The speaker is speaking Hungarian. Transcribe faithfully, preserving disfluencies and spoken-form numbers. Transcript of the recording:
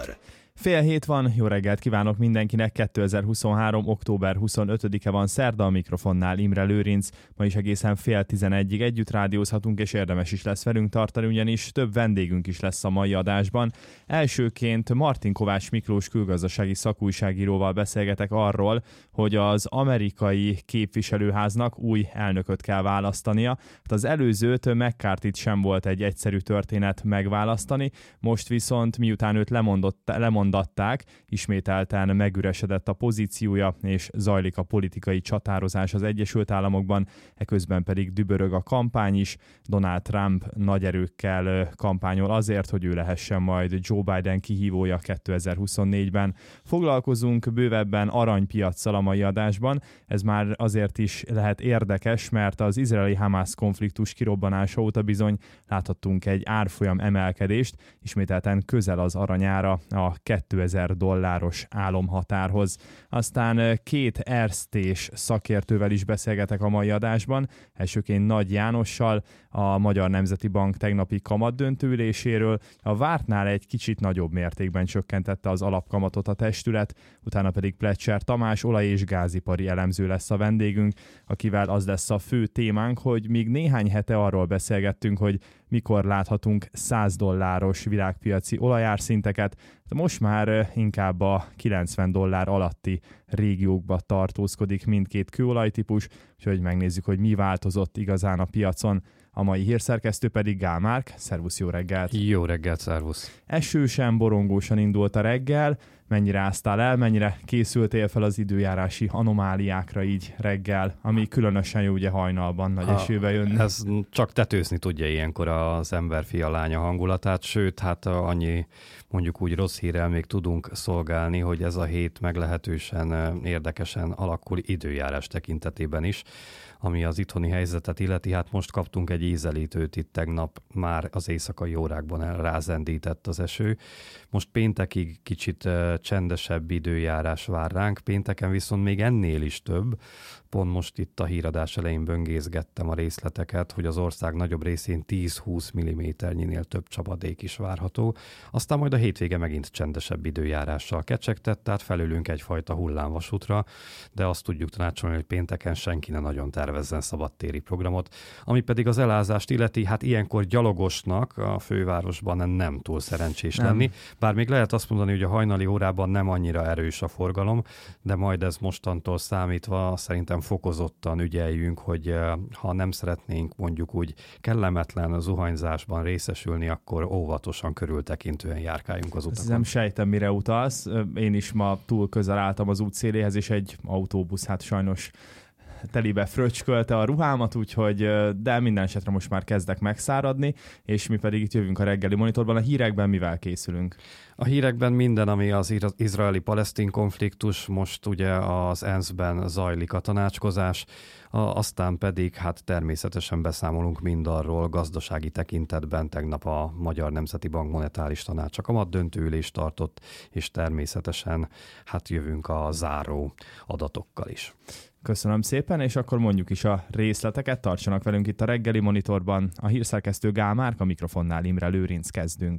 Fél hét van, jó reggelt kívánok mindenkinek, kétezer-huszonhárom. október huszonötödike van, szerda, a mikrofonnál Imre Lőrinc. Ma is egészen fél tizenegyig együtt rádiózhatunk, és érdemes is lesz velünk tartani, ugyanis több vendégünk is lesz a mai adásban. Elsőként Martin Kovács Miklós külgazdasági szakújságíróval beszélgetek arról, hogy az amerikai képviselőháznak új elnököt kell választania. Hát az előzőt, McCarthyt sem volt egy egyszerű történet megválasztani, most viszont miután őt lemondott, lemondott mondatták, ismételten megüresedett a pozíciója, és zajlik a politikai csatározás az Egyesült Államokban, eközben pedig dübörög a kampány is. Donald Trump nagy erőkkel kampányol azért, hogy ő lehessen majd Joe Biden kihívója kétezer-huszonnégyben. Foglalkozunk bővebben aranypiaccal a mai adásban, ez már azért is lehet érdekes, mert az izraeli-Hamász konfliktus kirobbanása óta bizony láthattunk egy árfolyam emelkedést, ismételten közel az aranyára a kétezer dolláros álomhatárhoz. Aztán két erztés szakértővel is beszélgetek a mai adásban, elsőként Nagy Jánossal, a Magyar Nemzeti Bank tegnapi kamatdöntőüléséről. A vártnál egy kicsit nagyobb mértékben csökkentette az alapkamatot a testület, utána pedig Pletcher Tamás, olaj- és gázipari elemző lesz a vendégünk, akivel az lesz a fő témánk, hogy még néhány hete arról beszélgettünk, hogy mikor láthatunk száz dolláros világpiaci olajárszinteket, de most már inkább a kilencven dollár alatti régiókba tartózkodik mindkét kőolajtípus, úgyhogy megnézzük, hogy mi változott igazán a piacon. A mai hírszerkesztő pedig Gál Márk. Szervusz, jó reggelt! Jó reggelt, szervusz! Esősen, borongósan indult a reggel. Mennyire áztál el, mennyire készültél fel az időjárási anomáliákra így reggel, ami különösen jó ugye hajnalban nagy esőbe jönni? Ez csak tetőzni tudja ilyenkor az ember fia lánya hangulatát, sőt, hát annyi mondjuk úgy rossz hírrel még tudunk szolgálni, hogy ez a hét meglehetősen érdekesen alakul időjárás tekintetében is, ami az itthoni helyzetet illeti. Hát most kaptunk egy ízelítőt, itt tegnap már az éjszakai órákban rázendített az eső. Most péntekig kicsit csendesebb időjárás vár ránk, pénteken viszont még ennél is több. Pont most itt a híradás elején böngészgettem a részleteket, hogy az ország nagyobb részén tíz-húsz milliméternyinél több csapadék is várható. Aztán majd a hétvége megint csendesebb időjárással kecsegtett, tehát felülünk egyfajta hullámvasútra, de azt tudjuk tanácsolni, hogy pénteken senki ne nagyon tervezzen szabadtéri programot. Ami pedig az elázást illeti, hát ilyenkor gyalogosnak a fővárosban nem túl szerencsés nem. lenni. Bár még lehet azt mondani, hogy a hajnali órában nem annyira erős a forgalom, de majd ez mostantól számítva szerintem fokozottan ügyeljünk, hogy ha nem szeretnénk mondjuk úgy kellemetlen zuhanyzásban részesülni, akkor óvatosan körültekintően járkáljunk az utakon. Nem sejtem, mire utalsz. Én is ma túl közel álltam az útszéléhez, és egy autóbusz, hát sajnos telibe fröcskölte a ruhámat, úgyhogy, de minden esetre most már kezdek megszáradni, és mi pedig itt jövünk a reggeli monitorban. A hírekben mivel készülünk? A hírekben minden, ami az izraeli-palesztin konfliktus, most ugye az é en es-ben zajlik a tanácskozás, aztán pedig hát természetesen beszámolunk mindarról gazdasági tekintetben. Tegnap a Magyar Nemzeti Bank monetáris tanácsa kamatdöntőülést tartott, és természetesen hát jövünk a záró adatokkal is. Köszönöm szépen, és akkor mondjuk is a részleteket, tartsanak velünk itt a reggeli monitorban. A hírszerkesztő Gál Márk, a mikrofonnál Imre Lőrinc, kezdünk.